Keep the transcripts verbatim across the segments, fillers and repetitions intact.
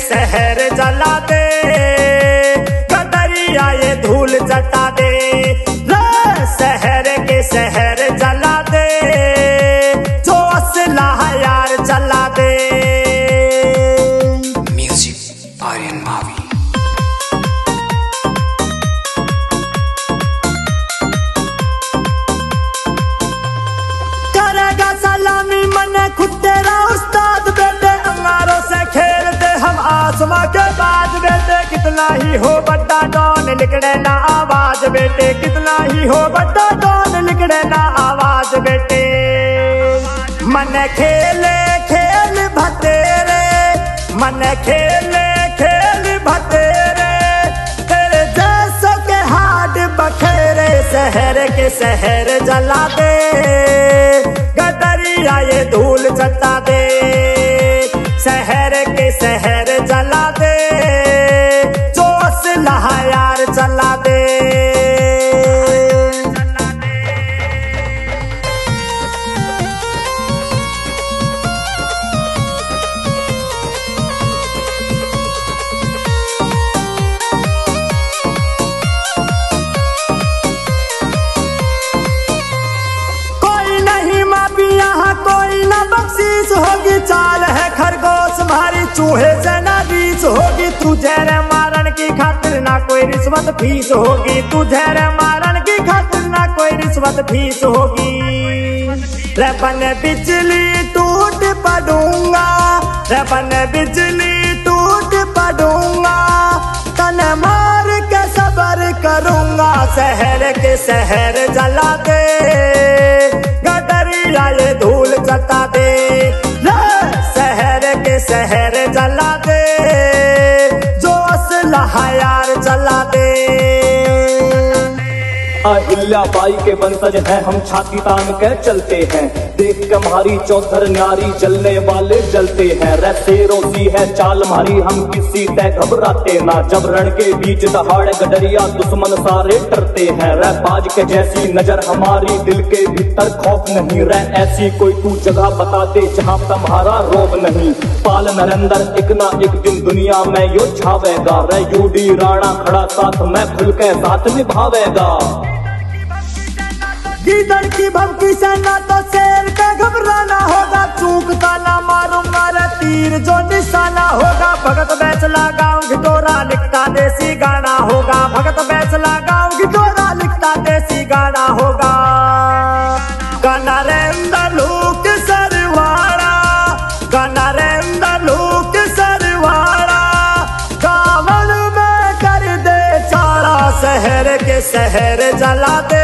शहर जला दे, गडरिया ये धूल जटा दे। शहर के शहर जला दे, जो असला यार जला दे। म्यूजिक आर्यन मावी। करेगा सलामी मन खुद तेरा उस्ताद बेटे, अंगारों से खेल दे हम आसमां के बाज बेटे। कितना ही हो बड़ा डॉन निकले ना आवाज बेटे, कितना ही हो बड़ा डॉन निकले ना आवाज बेटे। मन खेले खेल भतेरे, मन खेले खेल भतेरे, तेरे जैसों के हाथ बखेरे। शहर के शहर जला दे, गडरिया ये धूल जटा दे। शहर के शहर जला दे, जो असला यार जला दे। कोई नहीं माफी यहाँ कोई ना बख्शीश होगी, चाल है खरगोश भारी चूहे से ना रीस होगी। तुझे रे मारन की खातिर ना कोई रिश्वत फीस होगी, तुझे रे मारन की खातिर ना कोई रिश्वत फीस होगी। रे बन बिजली टूट पड़ूंगा, रे बन बिजली टूट पड़ूंगा, तने मार के सबर करूंगा। शहर के शहर जला दे, गडरिया ये धूल जटा दे। शहर के शहर जला दे, जो असला यार जला दे। अहिल्या बाई के वंशज हैं हम, छाती तान के चलते हैं। देख के हमारी चौधर नारी जलने वाले जलते हैं। रैसेरों सी है चाल हमारी, हम किसी से घबराते ना। जब रण के बीच दहाड़ गडरिया दुश्मन सारे डरते हैं। रह बाज के जैसी नजर हमारी, दिल के भीतर खौफ नहीं। रह ऐसी कोई तू जगह बता दे जहाँ तुम्हारा रोब नहीं। पाल नरेंद्र एक ना एक दिन दुनिया में यो छावेगा। रह यूडी राणा खड़ा साथ में खुल के साथ निभावेगा। गीदड़ की भमकी से ना तो शेर का घबराना होगा, चूकता ना मारूंगा रे तीर जो निशाना होगा। भगत बैचला गाँव घिटोरा लिखता देसी गाना होगा, भगत बैचला गाँव घिटोरा लिखता देसी गाना होगा। नरेंद्र लूक सरवाड़ा, नरेंद्र लूक सरवाड़ा, कावड़ में कर दे चारा। शहर के शहर जला दे,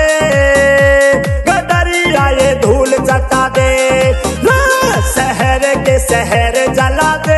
ये धूल जटा दे। शहर के शहर जला दे।